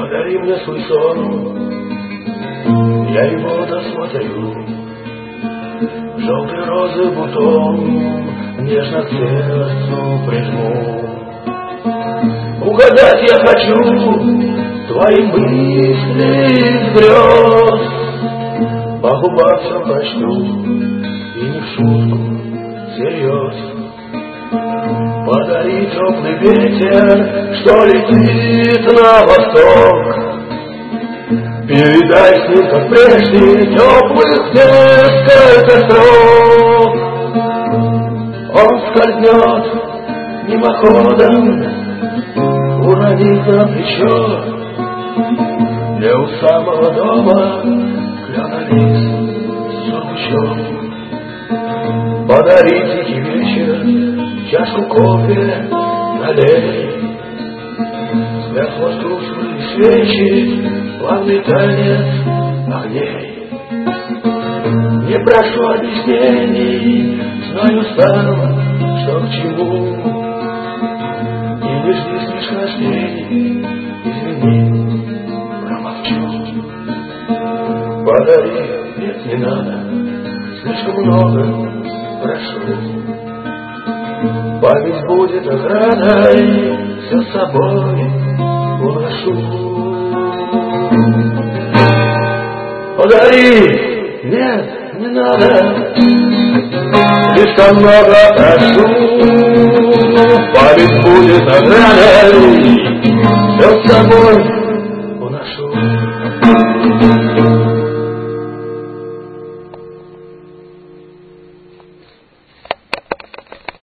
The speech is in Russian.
Подари мне свой сон, я его досмотрю. Желтые розы бутон нежно к сердцу прижму. Угадать я хочу твои мысли с грез, по губам все прочту, и не в шутку, всерьез. Подари теплый ветер, что летит на восток. Передай с ним, как прежде, теплых несколько строк. Он скользнет мимоходом, уронив на плечо. Я у самого дома клёна-лист сургучом. Подари тихий вечер, чашку кофе налей. Сверху тусклые свечи, плавный танец огней. Не прошу объяснений, знаю сам, что к чему. И не жди снисхождений, извини, промолчу. Подари, нет, не надо, слишком много прошу. Память будет охраной, все с собой уношу. Подари, нет, не надо, слишком много прошу. Память будет охраной, все с собой